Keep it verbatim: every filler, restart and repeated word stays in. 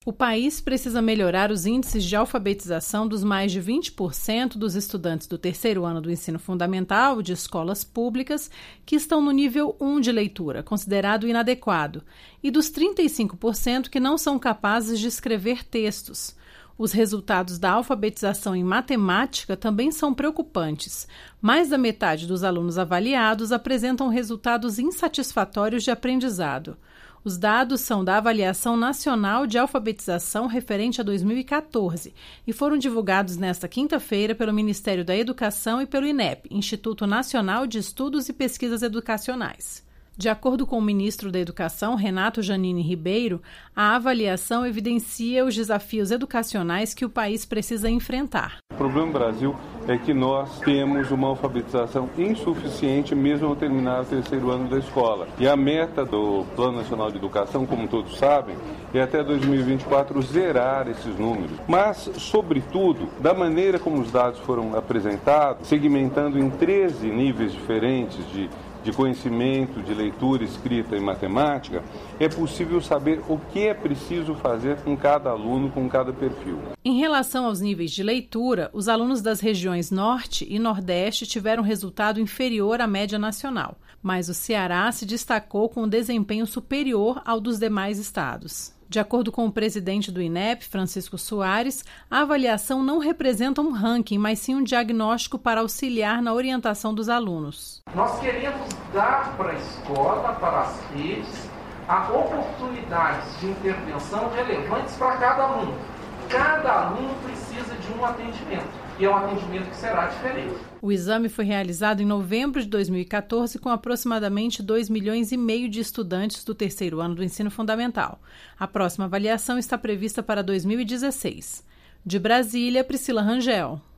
O país precisa melhorar os índices de alfabetização dos mais de vinte por cento dos estudantes do terceiro ano do ensino fundamental de escolas públicas que estão no nível um de leitura, considerado inadequado, e dos trinta e cinco por cento que não são capazes de escrever textos. Os resultados da alfabetização em matemática também são preocupantes. Mais da metade dos alunos avaliados apresentam resultados insatisfatórios de aprendizado. Os dados são da Avaliação Nacional de Alfabetização referente a dois mil e catorze e foram divulgados nesta quinta-feira pelo Ministério da Educação e pelo INEP, Instituto Nacional de Estudos e Pesquisas Educacionais. De acordo com o ministro da Educação, Renato Janine Ribeiro, a avaliação evidencia os desafios educacionais que o país precisa enfrentar. O problema do Brasil é que nós temos uma alfabetização insuficiente mesmo ao terminar o terceiro ano da escola. E a meta do Plano Nacional de Educação, como todos sabem, é até dois mil e vinte e quatro zerar esses números. Mas, sobretudo, da maneira como os dados foram apresentados, segmentando em treze níveis diferentes de de conhecimento, de leitura, escrita e matemática, é possível saber o que é preciso fazer com cada aluno, com cada perfil. Em relação aos níveis de leitura, os alunos das regiões Norte e Nordeste tiveram resultado inferior à média nacional, mas o Ceará se destacou com um desempenho superior ao dos demais estados. De acordo com o presidente do INEP, Francisco Soares, a avaliação não representa um ranking, mas sim um diagnóstico para auxiliar na orientação dos alunos. Nós queremos dar para a escola, para as redes, oportunidades de intervenção relevantes para cada aluno. Cada aluno precisa de um atendimento, e é um atendimento que será diferente. O exame foi realizado em novembro de dois mil e catorze com aproximadamente dois milhões e meio de estudantes do terceiro ano do ensino fundamental. A próxima avaliação está prevista para dois mil e dezesseis. De Brasília, Priscila Rangel.